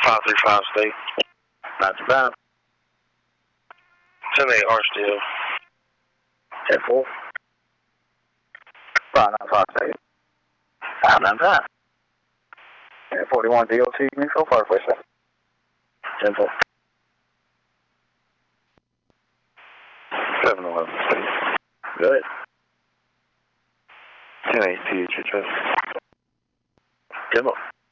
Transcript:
535 State. Not too bad. 10-8 Archdale. 10-4. 595 State. 595. And 41 DOT, me so far, please, sir. 10-4. 711 State. Good. 10-8 THHS. 10-4.